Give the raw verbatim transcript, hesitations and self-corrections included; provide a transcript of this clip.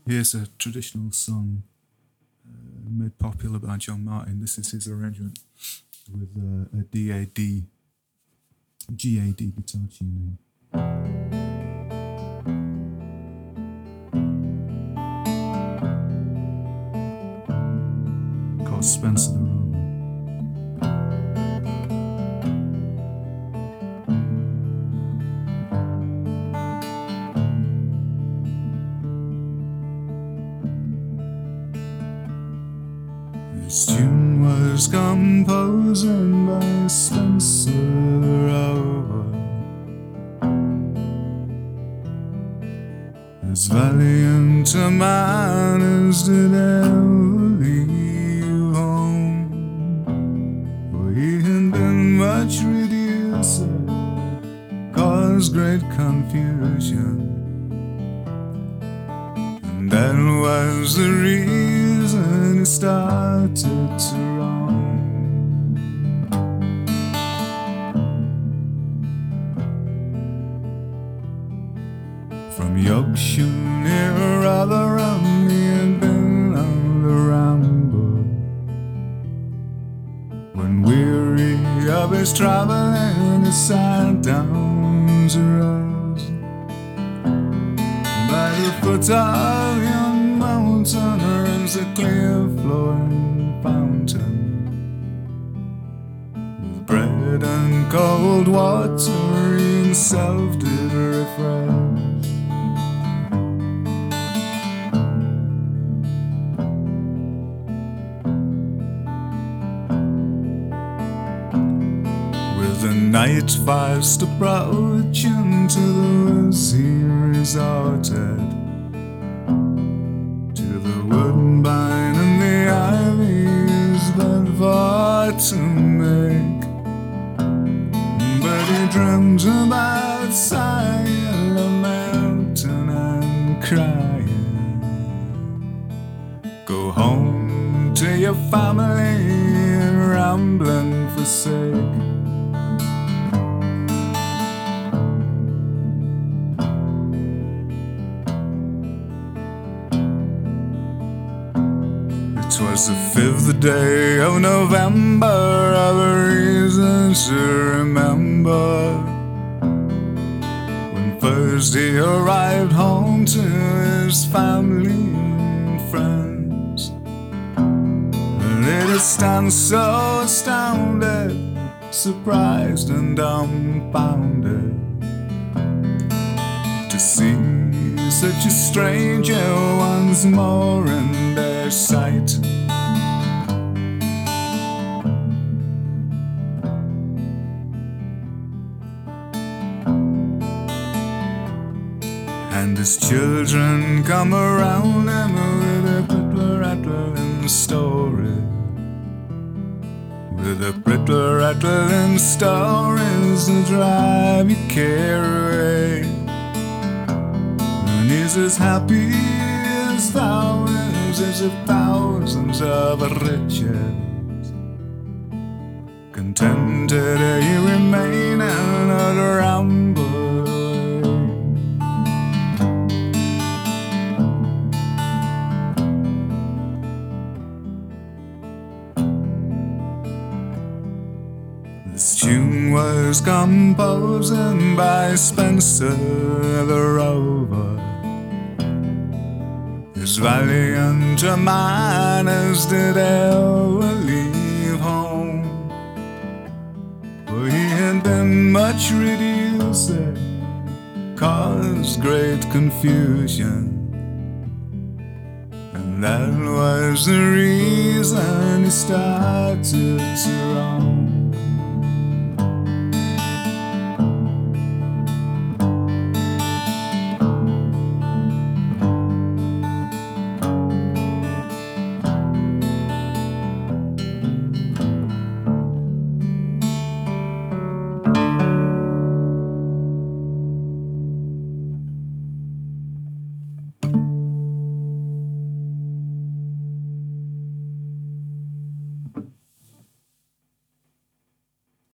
Here's a traditional song uh, made popular by John Martin. This is his arrangement with uh, a D A D, G A D guitar tuning. Called Spencer the Rover. This tune was composed by Spencer Rover. As valiant a man as did ever leave home, for he had been much reduced, caused great confusion, and that was the reason he started to roam. From Yorkshire near Rotherham, he had been on the ramble. When weary of his travelling, he sat down to rest by the foot of yon mountain runs a clear flowing fountain, with bread and cold water he himself did refresh. With the night fast approaching, to the woods he resorted, to the woodbine and the ivies but for to make. But he dreamed about sighing a mountain and crying, go home to your family and rambling forsake. Twas the fifth day of November, of a reason to remember, when first he arrived home to his family and friends. And they did stand so astounded, surprised and dumbfounded, to see such a stranger once more in their sight. And his children come around him with a prittle rattling story, with a prittle rattling stories to drive your care away. And he's as happy as thousands, as if thousands of riches, contented he remain and not ramble away. This tune was composed by Spencer the Rover, as valiant a man as did ever leave home, for he had been much reduced, caused great confusion, and that was the reason he started to roam.